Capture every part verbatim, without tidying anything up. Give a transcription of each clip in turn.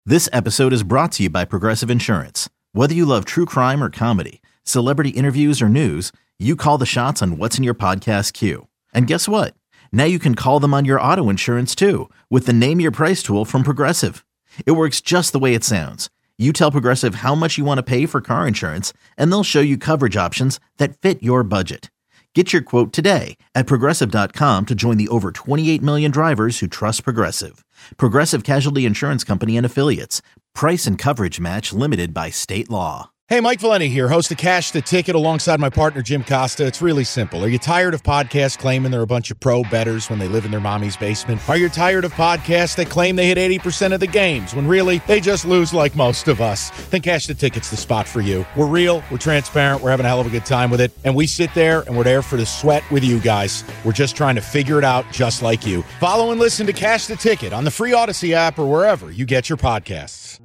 This episode is brought to you by Progressive Insurance. Whether you love true crime or comedy, celebrity interviews or news, you call the shots on what's in your podcast queue. And guess what? Now you can call them on your auto insurance too with the Name Your Price tool from Progressive. It works just the way it sounds. You tell Progressive how much you want to pay for car insurance, and they'll show you coverage options that fit your budget. Get your quote today at Progressive dot com to join the over twenty-eight million drivers who trust Progressive. Progressive Casualty Insurance Company and Affiliates. Price and coverage match limited by state law. Hey, Mike Valenti here, host of Cash the Ticket alongside my partner Jim Costa. It's really simple. Are you tired of podcasts claiming they're a bunch of pro bettors when they live in their mommy's basement? Are you tired of podcasts that claim they hit eighty percent of the games when really they just lose like most of us? Then Cash the Ticket's the spot for you. We're real, we're transparent, we're having a hell of a good time with it, and we sit there and we're there for the sweat with you guys. We're just trying to figure it out just like you. Follow and listen to Cash the Ticket on the free Odyssey app or wherever you get your podcasts.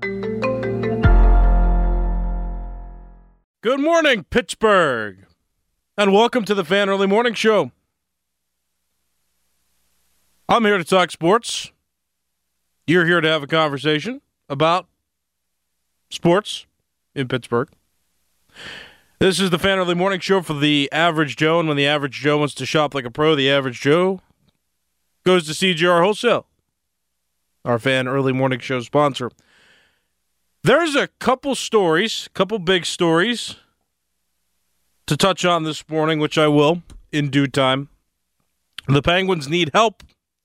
Good morning, Pittsburgh, and welcome to the Fan Early Morning Show. I'm here to talk sports. You're here to have a conversation about sports in Pittsburgh. This is the Fan Early Morning Show for the average Joe, and when the average Joe wants to shop like a pro, the average Joe goes to C G R Wholesale, our Fan Early Morning Show sponsor. There's a couple stories, couple big stories to touch on this morning, which I will in due time. The Penguins need help.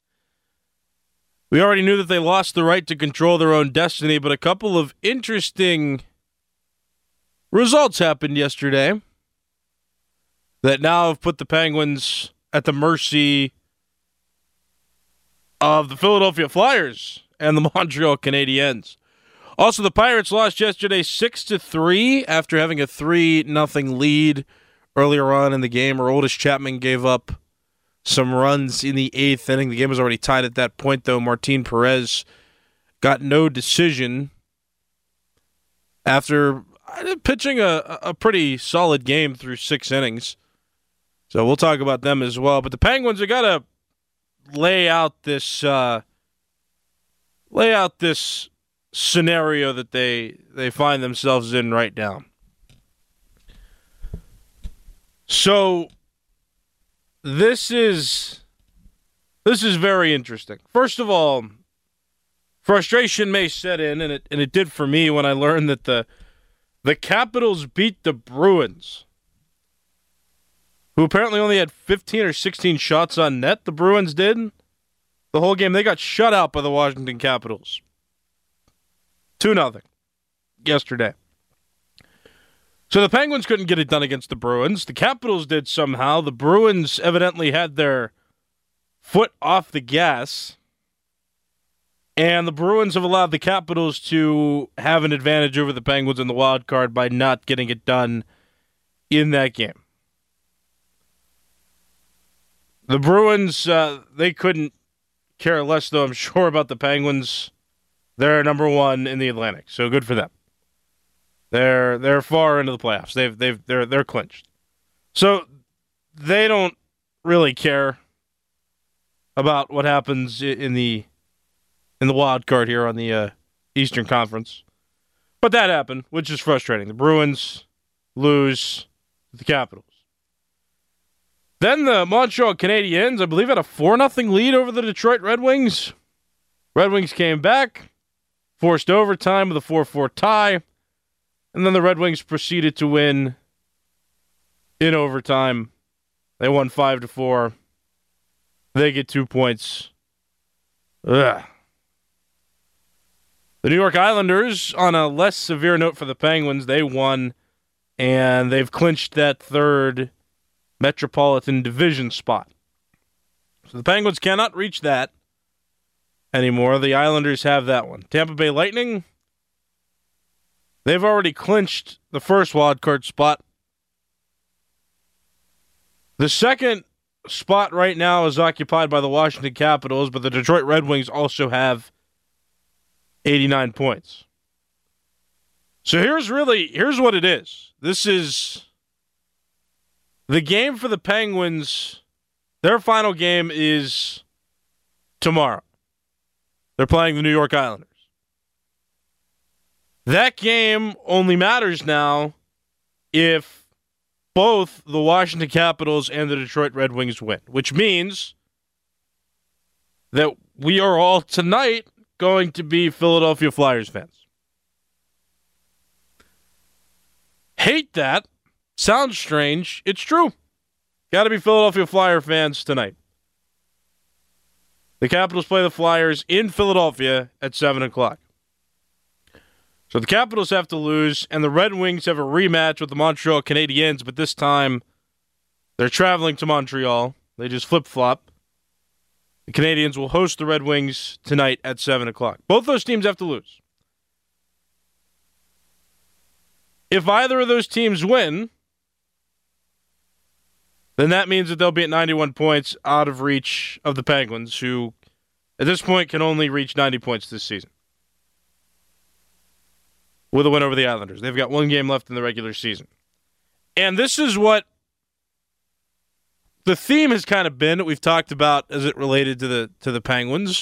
We already knew that they lost the right to control their own destiny, but a couple of interesting results happened yesterday that now have put the Penguins at the mercy of the Philadelphia Flyers and the Montreal Canadiens. Also, the Pirates lost yesterday six to three after having a three nothing lead earlier on in the game. Aroldis Chapman gave up some runs in the eighth inning. The game was already tied at that point, though. Martin Perez got no decision after pitching a, a pretty solid game through six innings. So we'll talk about them as well. But the Penguins have got to lay out this uh, lay out this. scenario that they they find themselves in right now. So this is this is very interesting. First of all, frustration may set in, and it and it did for me when I learned that the the Capitals beat the Bruins, who apparently only had fifteen or sixteen shots on net. The Bruins did the whole game. They got shut out by the Washington Capitals. two nothing yesterday. So the Penguins couldn't get it done against the Bruins. The Capitals did somehow. The Bruins evidently had their foot off the gas. And the Bruins have allowed the Capitals to have an advantage over the Penguins in the wild card by not getting it done in that game. The Bruins, uh, they couldn't care less, though, I'm sure, about the Penguins. They're number one in the Atlantic, so good for them. They're they're far into the playoffs. They've they've they're they're clinched. So they don't really care about what happens in the in the wild card here on the uh, Eastern Conference. But that happened, which is frustrating. The Bruins lose to the Capitals. Then the Montreal Canadiens, I believe, had a four nothing lead over the Detroit Red Wings. Red Wings came back, forced overtime with a four four tie, and then the Red Wings proceeded to win in overtime. They won five to four. They get two points. Ugh. The New York Islanders, on a less severe note for the Penguins, they won, and they've clinched that third Metropolitan Division spot. So the Penguins cannot reach that anymore. The Islanders have that one. Tampa Bay Lightning, they've already clinched the first wildcard spot. The second spot right now is occupied by the Washington Capitals, but the Detroit Red Wings also have eighty-nine points. So here's really, here's what it is. This is the game for the Penguins. Their final game is tomorrow. They're playing the New York Islanders. That game only matters now if both the Washington Capitals and the Detroit Red Wings win, which means that we are all tonight going to be Philadelphia Flyers fans. Hate that. Sounds strange. It's true. Got to be Philadelphia Flyer fans tonight. The Capitals play the Flyers in Philadelphia at seven o'clock. So the Capitals have to lose, and the Red Wings have a rematch with the Montreal Canadiens, but this time they're traveling to Montreal. They just flip-flop. The Canadiens will host the Red Wings tonight at seven o'clock. Both those teams have to lose. If either of those teams win, then that means that they'll be at ninety-one points out of reach of the Penguins, who at this point can only reach ninety points this season with a win over the Islanders. They've got one game left in the regular season. And this is what the theme has kind of been that we've talked about as it related to the to the Penguins.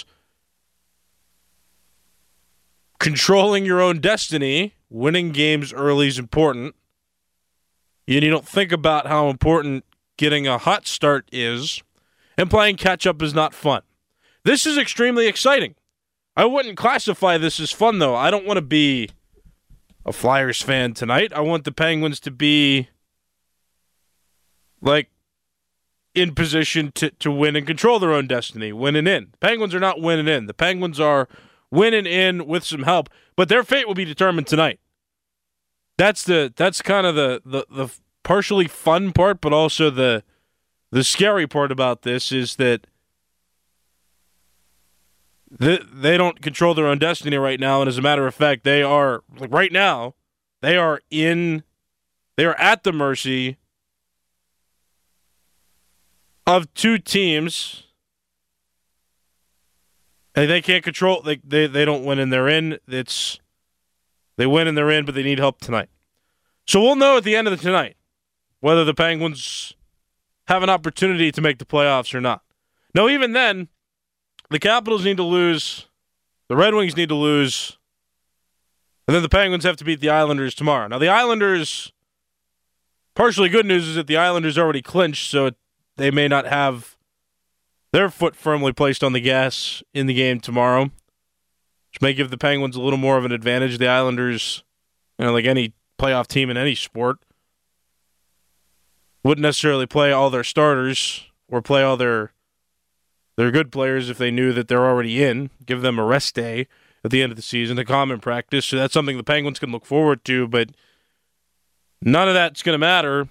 Controlling your own destiny, winning games early is important. And you don't think about how important getting a hot start is, and playing catch-up is not fun. This is extremely exciting. I wouldn't classify this as fun, though. I don't want to be a Flyers fan tonight. I want the Penguins to be, like, in position to, to win and control their own destiny, winning in. The Penguins are not winning in. The Penguins are winning in with some help, but their fate will be determined tonight. That's the that's kind of the, the, the partially fun part, but also the the scary part about this is that they, they don't control their own destiny right now, and as a matter of fact, they are, like right now, they are in, they are at the mercy of two teams. And they can't control, they, they they don't win and they're in. It's they win and they're in, but they need help tonight. So we'll know at the end of the tonight whether the Penguins have an opportunity to make the playoffs or not. No, even then, the Capitals need to lose, the Red Wings need to lose, and then the Penguins have to beat the Islanders tomorrow. Now the Islanders, partially good news is that the Islanders already clinched, so it, they may not have their foot firmly placed on the gas in the game tomorrow, which may give the Penguins a little more of an advantage. The Islanders, you know, like any playoff team in any sport, wouldn't necessarily play all their starters or play all their their good players if they knew that they're already in. Give them a rest day at the end of the season, a common practice. So that's something the Penguins can look forward to, but none of that's going to matter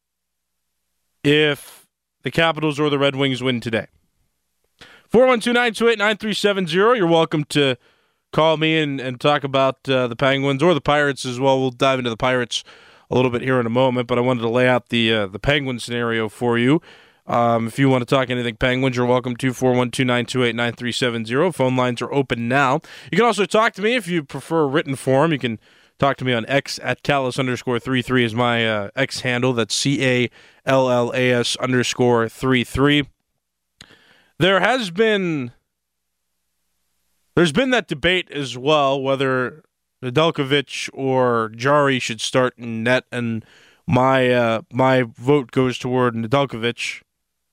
if the Capitals or the Red Wings win today. four one two, nine two eight, nine three seven zero. You're welcome to call me and, and talk about uh, the Penguins or the Pirates as well. We'll dive into the Pirates a little bit here in a moment, but I wanted to lay out the uh, the Penguin scenario for you. Um, if you want to talk anything Penguins, you're welcome to four one two, nine two eight, nine three seven zero. Phone lines are open now. You can also talk to me if you prefer a written form. You can talk to me on X at Callas underscore three three is my uh, X handle. That's C A L L A S underscore three three. There has been there's been that debate as well whether Nedeljkovic or Jarry should start in net, and my uh, my vote goes toward Nedeljkovic.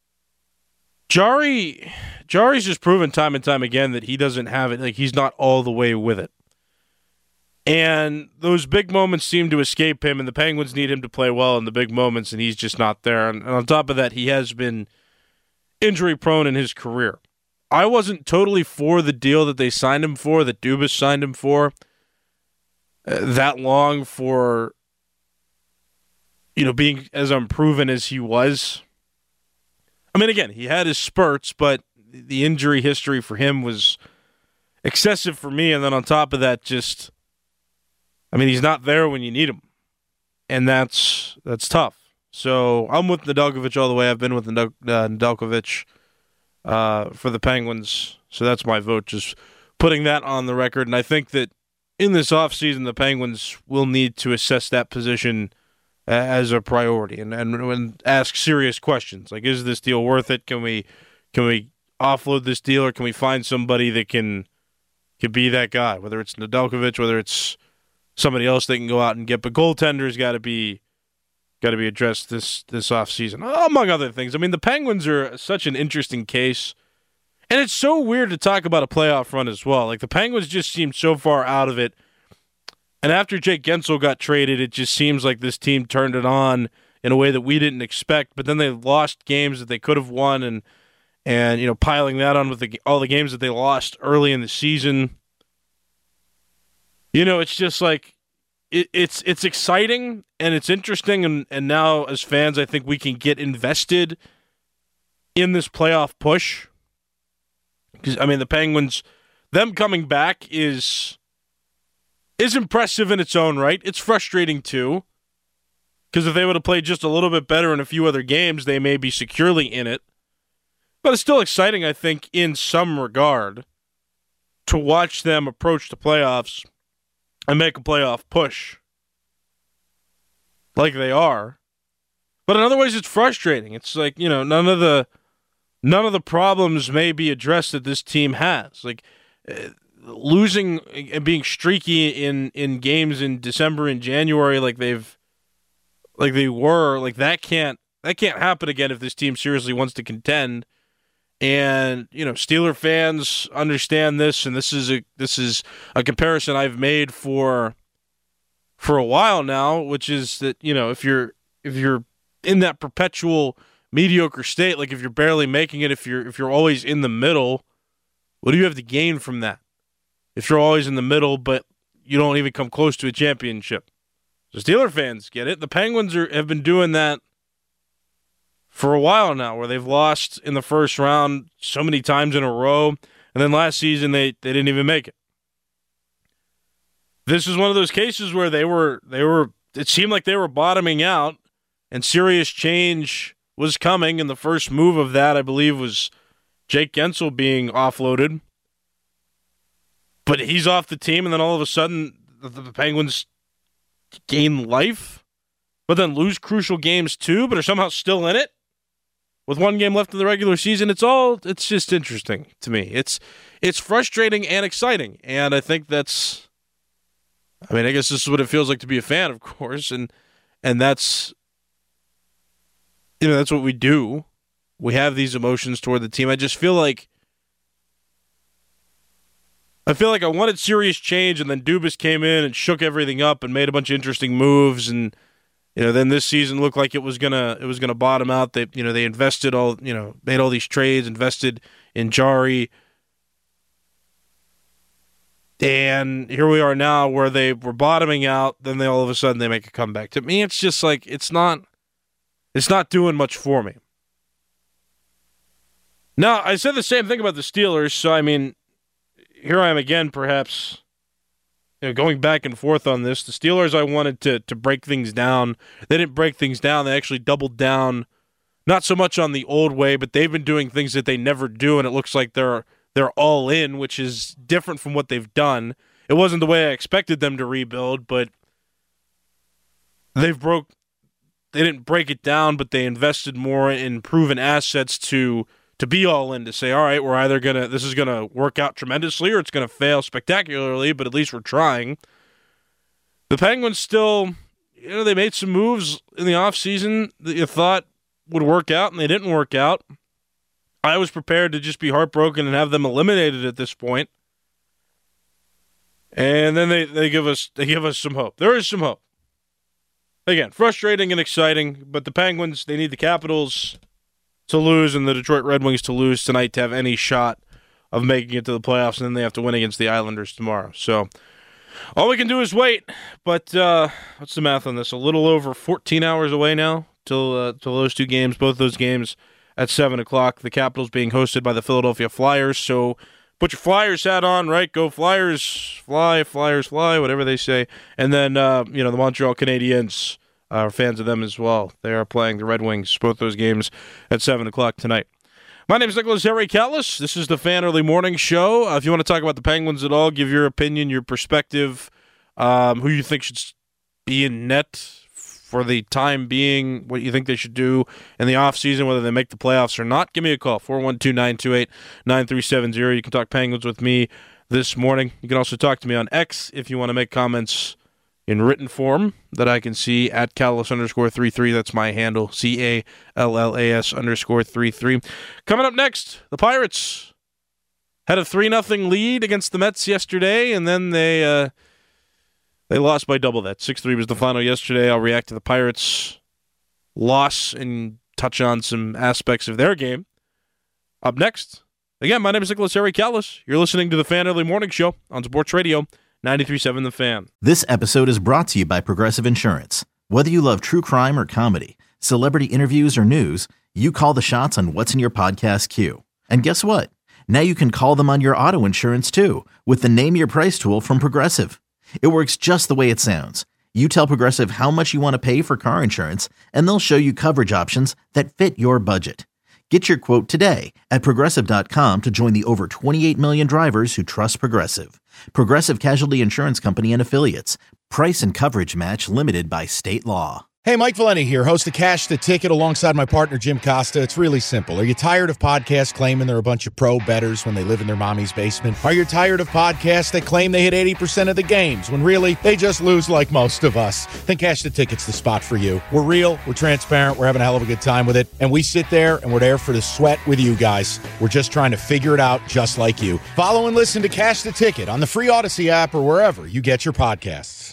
Jarry Jarry's just proven time and time again that he doesn't have it, like he's not all the way with it. And those big moments seem to escape him, and the Penguins need him to play well in the big moments, and he's just not there. And, and on top of that, he has been injury-prone in his career. I wasn't totally for the deal that they signed him for, that Dubas signed him for, uh, that long for, you know, being as unproven as he was. I mean, again, he had his spurts, but the injury history for him was excessive for me, and then on top of that, just... I mean, he's not there when you need him, and that's that's tough. So I'm with Nedeljkovic all the way. I've been with Nedeljkovic uh, for the Penguins, so that's my vote, just putting that on the record. And I think that in this offseason, the Penguins will need to assess that position as a priority and, and, and ask serious questions, like, is this deal worth it? Can we can we offload this deal, or can we find somebody that can, can be that guy, whether it's Nedeljkovic, whether it's somebody else they can go out and get. But goaltender's got to be got to be addressed this this offseason, among other things. I mean, the Penguins are such an interesting case. And it's so weird to talk about a playoff run as well. Like, the Penguins just seem so far out of it. And after Jake Gensel got traded, it just seems like this team turned it on in a way that we didn't expect. But then they lost games that they could have won, and and you know, piling that on with the, all the games that they lost early in the season. You know, it's just like it, it's it's exciting and it's interesting, and and now as fans, I think we can get invested in this playoff push. Because, I mean, the Penguins, them coming back is is impressive in its own right. It's frustrating, too, because if they would have played just a little bit better in a few other games, they may be securely in it. But it's still exciting, I think, in some regard, to watch them approach the playoffs and make a playoff push like they are. But in other ways, it's frustrating. It's like, you know, none of the... None of the problems may be addressed that this team has. Like uh, losing and being streaky in, in games in December and January, like they've, like they were, like that can't that can't happen again if this team seriously wants to contend. And you know, Steeler fans understand this, and this is a this is a comparison I've made for for a while now, which is that you know if you're if you're in that perpetual mediocre state, like if you're barely making it, if you're if you're always in the middle, what do you have to gain from that? If you're always in the middle, but you don't even come close to a championship. So Steeler fans get it. The Penguins are, have been doing that for a while now, where they've lost in the first round so many times in a row, and then last season they, they didn't even make it. This is one of those cases where they were they were it seemed like they were bottoming out, and serious change was coming, and the first move of that, I believe, was Jake Gensel being offloaded. But he's off the team, and then all of a sudden, the, the Penguins gain life, but then lose crucial games too, but are somehow still in it with one game left in the regular season. It's all, it's just interesting to me. It's, it's frustrating and exciting, and I think that's, I mean, I guess this is what it feels like to be a fan, of course, and and that's, you know, that's what we do. We have these emotions toward the team. I just feel like I feel like I wanted serious change, and then Dubas came in and shook everything up and made a bunch of interesting moves, and you know, then this season looked like it was gonna it was gonna bottom out. They you know they invested all you know made all these trades, invested in Jari, and here we are now where they were bottoming out. Then they all of a sudden they make a comeback. To me, it's just like it's not. It's not doing much for me. Now, I said the same thing about the Steelers, so I mean, here I am again, perhaps, you know, going back and forth on this. The Steelers, I wanted to to break things down. They didn't break things down. They actually doubled down, not so much on the old way, but they've been doing things that they never do, and it looks like they're they're all in, which is different from what they've done. It wasn't the way I expected them to rebuild, but they've broke. They didn't break it down, but they invested more in proven assets to to be all in, to say, all right, we're either going to, this is going to work out tremendously or it's going to fail spectacularly, but at least we're trying. The Penguins still, you know, they made some moves in the offseason that you thought would work out, and they didn't work out. I was prepared to just be heartbroken and have them eliminated at this point. And then they, they give us they give us some hope. There is some hope. Again, frustrating and exciting, but the Penguins, they need the Capitals to lose and the Detroit Red Wings to lose tonight to have any shot of making it to the playoffs, and then they have to win against the Islanders tomorrow. So all we can do is wait, but uh, what's the math on this? A little over fourteen hours away now till, uh, till those two games, both those games at seven o'clock. The Capitals being hosted by the Philadelphia Flyers, so put your Flyers hat on, right? Go Flyers, fly, Flyers, fly, whatever they say. And then, uh, you know, the Montreal Canadiens are uh, fans of them as well. They are playing the Red Wings, both those games at seven o'clock tonight. My name is Nicholas Harry Callis. This is the Fan Early Morning Show. Uh, if you want to talk about the Penguins at all, give your opinion, your perspective, um, who you think should be in net for the time being, what you think they should do in the offseason, whether they make the playoffs or not, give me a call, four one two, nine two eight, nine three seven zero. You can talk Penguins with me this morning. You can also talk to me on X if you want to make comments in written form that I can see at Callas underscore three three. That's my handle, C A L L A S underscore three three. Coming up next, the Pirates had a three nothing lead against the Mets yesterday, and then they uh, they lost by double that. six three was the final yesterday. I'll react to the Pirates' loss and touch on some aspects of their game. Up next, again, my name is Nicholas Harry Callas. You're listening to the Fan Early Morning Show on Sports Radio ninety-three point seven The Fan. This episode is brought to you by Progressive Insurance. Whether you love true crime or comedy, celebrity interviews or news, you call the shots on what's in your podcast queue. And guess what? Now you can call them on your auto insurance too with the Name Your Price tool from Progressive. It works just the way it sounds. You tell Progressive how much you want to pay for car insurance, and they'll show you coverage options that fit your budget. Get your quote today at Progressive dot com to join the over twenty-eight million drivers who trust Progressive. Progressive Casualty Insurance Company and Affiliates. Price and coverage match limited by state law. Hey, Mike Valeni here, host of Cash the Ticket alongside my partner Jim Costa. It's really simple. Are you tired of podcasts claiming they're a bunch of pro bettors when they live in their mommy's basement? Are you tired of podcasts that claim they hit eighty percent of the games when really they just lose like most of us? Then Cash the Ticket's the spot for you. We're real, we're transparent, we're having a hell of a good time with it, and we sit there and we're there for the sweat with you guys. We're just trying to figure it out just like you. Follow and listen to Cash the Ticket on the free Odyssey app or wherever you get your podcasts.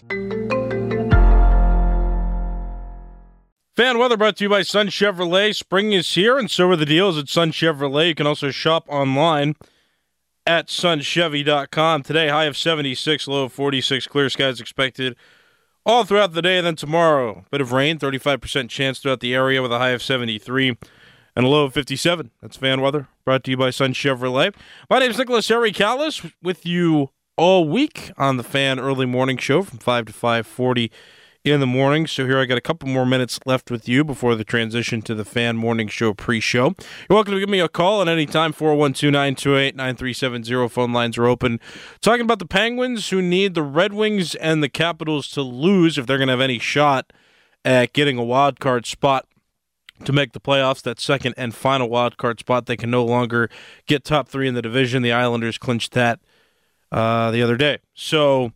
Fan weather brought to you by Sun Chevrolet. Spring is here, and so are the deals at Sun Chevrolet. You can also shop online at sun chevy dot com. Today, high of seventy-six, low of forty-six. Clear skies expected all throughout the day. And then tomorrow, bit of rain, thirty-five percent chance throughout the area with a high of seventy-three and a low of fifty-seven. That's fan weather brought to you by Sun Chevrolet. My name is Nicholas Harry Callas, with you all week on the Fan Early Morning Show from five to five forty in the morning. So here I got a couple more minutes left with you before the transition to the Fan Morning Show pre-show. You're welcome to give me a call at any time. Four one two, nine two eight, nine three seven zero. Phone lines are open. Talking about the Penguins, who need the Red Wings and the Capitals to lose if they're going to have any shot at getting a wild card spot to make the playoffs. That second and final wild card spot. They can no longer get top three in the division. The Islanders clinched that uh, the other day. So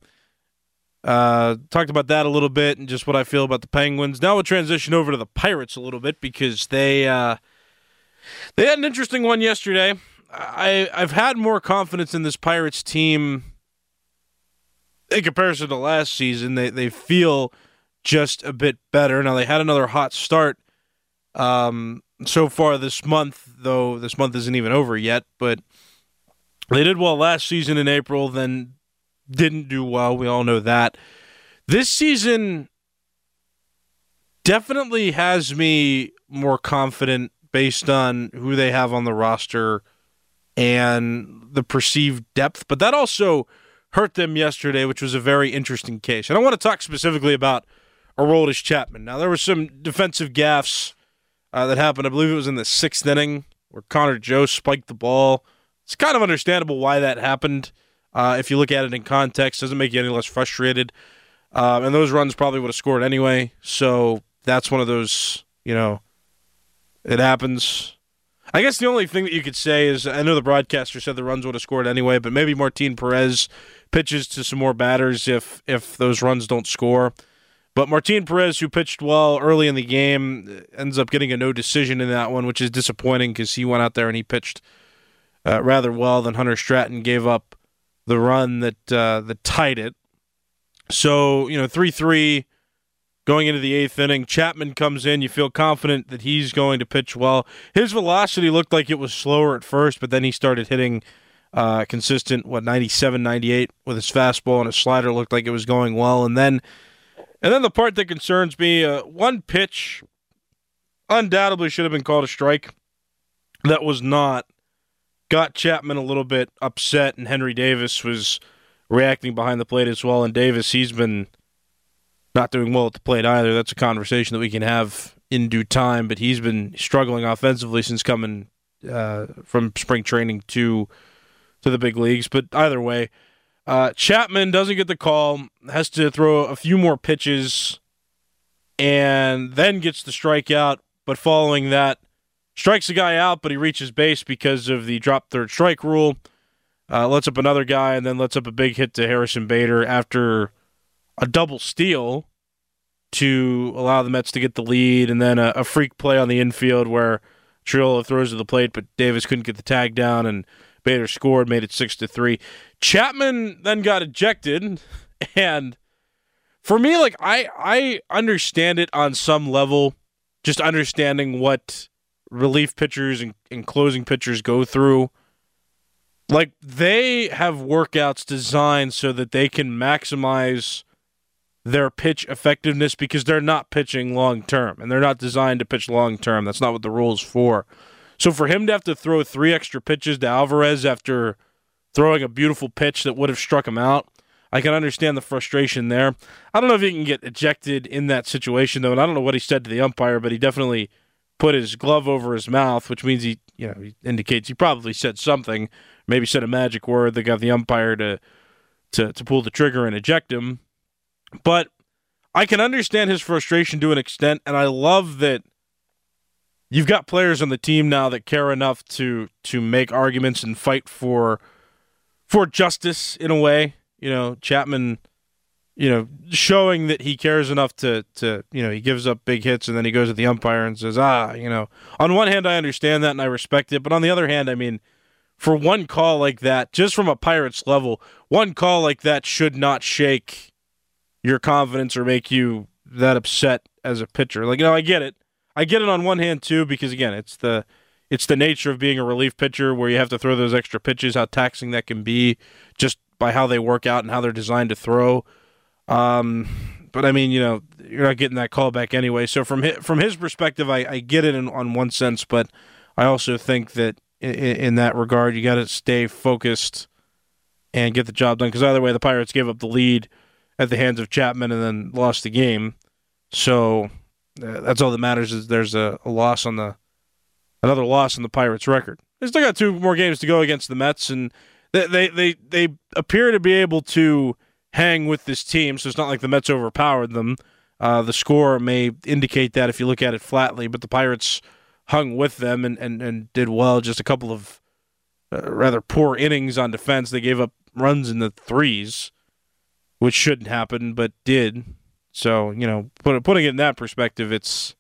Uh, talked about that a little bit and just what I feel about the Penguins. Now we'll transition over to the Pirates a little bit because they uh, they had an interesting one yesterday. I, I've had more confidence in this Pirates team in comparison to last season. They they feel just a bit better. Now they had another hot start um, so far this month, though this month isn't even over yet. But they did well last season in April, then didn't do well. We all know that. This season definitely has me more confident based on who they have on the roster and the perceived depth. But that also hurt them yesterday, which was a very interesting case. And I want to talk specifically about Aroldis Chapman. Now, there were some defensive gaffes uh, that happened. I believe it was in the sixth inning where Connor Joe spiked the ball. It's kind of understandable why that happened. Uh, if you look at it in context, doesn't make you any less frustrated. Uh, and those runs probably would have scored anyway. So that's one of those, you know, it happens. I guess the only thing that you could say is, I know the broadcaster said the runs would have scored anyway, but maybe Martin Perez pitches to some more batters if if those runs don't score. But Martin Perez, who pitched well early in the game, ends up getting a no decision in that one, which is disappointing because he went out there and he pitched uh, rather well. Then Hunter Stratton gave up the run that uh, that tied it. So, you know, three three going into the eighth inning. Chapman comes in. You feel confident that he's going to pitch well. His velocity looked like it was slower at first, but then he started hitting uh, consistent, what, ninety-seven, ninety-eight with his fastball, and his slider looked like it was going well. And then and then the part that concerns me, uh, one pitch undoubtedly should have been called a strike. That was not. Got Chapman a little bit upset, and Henry Davis was reacting behind the plate as well. And Davis, he's been not doing well at the plate either. That's a conversation that we can have in due time, but he's been struggling offensively since coming uh, from spring training to to the big leagues. But either way, uh, Chapman doesn't get the call, has to throw a few more pitches, and then gets the strikeout. But following that, strikes the guy out, but he reaches base because of the drop third strike rule. Uh, lets up another guy, and then lets up a big hit to Harrison Bader after a double steal to allow the Mets to get the lead, and then a, a freak play on the infield where Triolo throws to the plate, but Davis couldn't get the tag down, and Bader scored, made it six to three. Chapman then got ejected, and for me, like I I understand it on some level, just understanding what relief pitchers and, and closing pitchers go through. Like, they have workouts designed so that they can maximize their pitch effectiveness because they're not pitching long-term, and they're not designed to pitch long-term. That's not what the rule's for. So for him to have to throw three extra pitches to Alvarez after throwing a beautiful pitch that would have struck him out, I can understand the frustration there. I don't know if he can get ejected in that situation, though, and I don't know what he said to the umpire, but he definitely put his glove over his mouth, which means he, you know, he indicates he probably said something, maybe said a magic word that got the umpire to, to, to pull the trigger and eject him. But I can understand his frustration to an extent, and I love that you've got players on the team now that care enough to to make arguments and fight for for justice in a way. You know, Chapman, you know, showing that he cares enough to, to, you know, he gives up big hits and then he goes at the umpire and says, ah, you know, on one hand, I understand that and I respect it. But on the other hand, I mean, for one call like that, just from a Pirates level, one call like that should not shake your confidence or make you that upset as a pitcher. Like, you know, I get it. I get it on one hand too, because again, it's the, it's the nature of being a relief pitcher where you have to throw those extra pitches, how taxing that can be just by how they work out and how they're designed to throw. Um, but I mean, you know, you're not getting that call back anyway. So from his, from his perspective, I, I get it in, on one sense, but I also think that in, in that regard, you got to stay focused and get the job done. Because either way, the Pirates gave up the lead at the hands of Chapman and then lost the game. So uh, that's all that matters is there's a, a loss on the another loss on the Pirates record. They still got two more games to go against the Mets, and they they they, they appear to be able to hang with this team, so it's not like the Mets overpowered them. Uh, the score may indicate that if you look at it flatly, but the Pirates hung with them and, and, and did well. Just a couple of uh, rather poor innings on defense. They gave up runs in the threes, which shouldn't happen, but did. So, you know, put, putting it in that perspective, it's,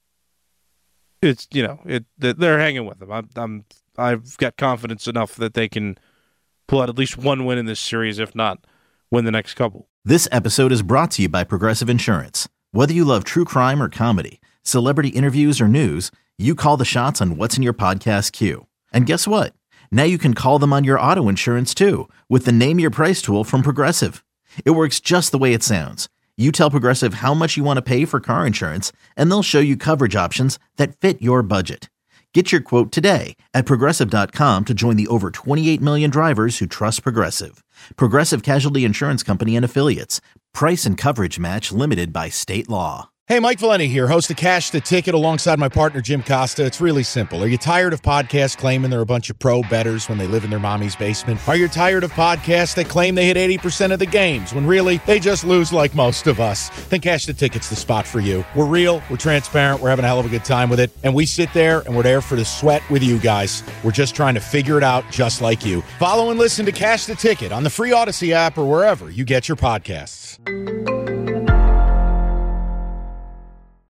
it's you know, it they're hanging with them. I'm, I'm, I've got confidence enough that they can pull out at least one win in this series, if not win the next couple. This episode is brought to you by Progressive Insurance. Whether you love true crime or comedy, celebrity interviews or news, you call the shots on what's in your podcast queue. And guess what? Now you can call them on your auto insurance too with the Name Your Price tool from Progressive. It works just the way it sounds. You tell Progressive how much you want to pay for car insurance, and they'll show you coverage options that fit your budget. Get your quote today at Progressive dot com to join the over twenty-eight million drivers who trust Progressive. Progressive Casualty Insurance Company and Affiliates. Price and coverage match limited by state law. Hey, Mike Valeni here, host of Cash the Ticket alongside my partner, Jim Costa. It's really simple. Are you tired of podcasts claiming they're a bunch of pro bettors when they live in their mommy's basement? Are you tired of podcasts that claim they hit eighty percent of the games when really they just lose like most of us? Then Cash the Ticket's the spot for you. We're real, we're transparent, we're having a hell of a good time with it, and we sit there and we're there for the sweat with you guys. We're just trying to figure it out just like you. Follow and listen to Cash the Ticket on the free Odyssey app or wherever you get your podcasts.